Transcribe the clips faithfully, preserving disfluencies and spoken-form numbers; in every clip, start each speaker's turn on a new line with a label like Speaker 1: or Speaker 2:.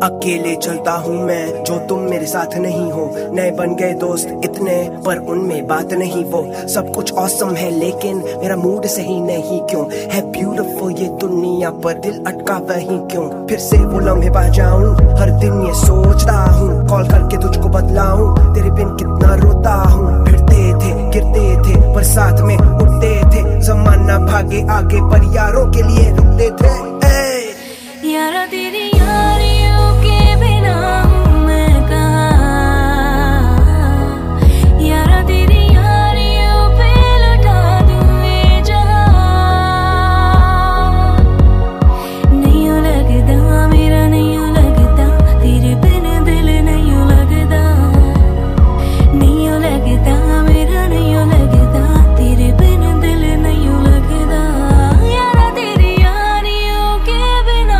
Speaker 1: अकेले चलता हूँ मैं जो तुम मेरे साथ नहीं हो। नए बन गए दोस्त इतने पर उनमें बात नहीं। वो सब कुछ ऑसम है लेकिन मेरा मूड सही नहीं। क्यों है ब्यूटीफुल ये दुनिया पर दिल अटका वही क्यों। फिर से वो लम्हे पा जाऊं हर दिन ये सोचता हूँ। कॉल करके तुझको बदलाऊं तेरे बिन कितना रोता हूँ। भिड़ते थे गिरते थे पर साथ में उठते थे। जमाना भागे आगे पर यारों के लिए रुकते थे।
Speaker 2: यारा तेरी यारियों के बिना हूँ मैं कहाँ। यारा तेरी यारियों पे लुटा दूँ ये जहाँ। नहीं लगता मेरा नहीं लगता तेरे बिन दिल नहीं लगता। नहीं लगता मेरा नहीं लगता तेरे बिन दिल नहीं लगता। यारा तेरी यारियों के बिना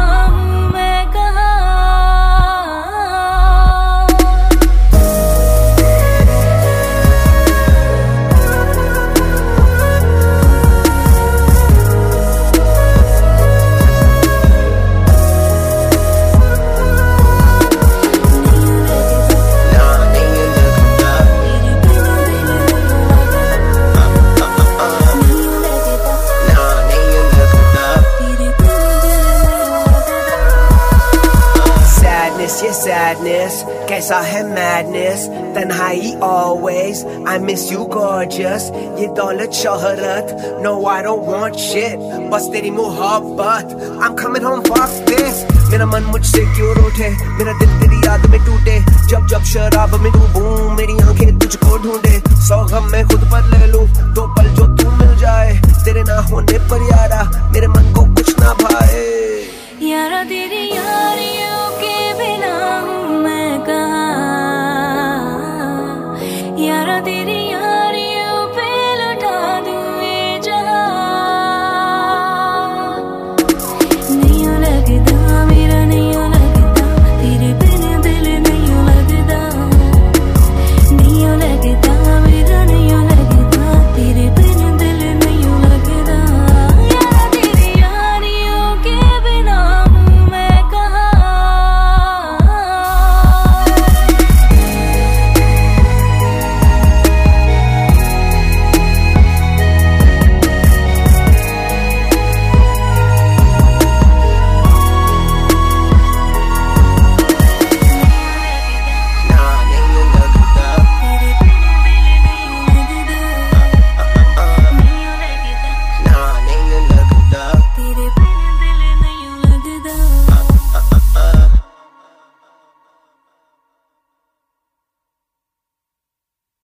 Speaker 1: ये sadness कैसा है madness। तन्हाई always I miss you gorgeous। ये दौलत शोहरत no I don't want shit बस तेरी मोहब्बत। I'm coming home fuck this। मेरा मन मुझसे क्यों रूठे मेरा दिल तेरी याद में टूटे। जब जब शराब में डूबूं मेरी आंखें तुझको ढूंढे। सौ गम मैं खुद पर ले लूं दो पल जो तू मिल जाए। तेरे ना होने पर यारा मेरे मन को कुछ ना भाए।
Speaker 2: यारा तेरी यारियों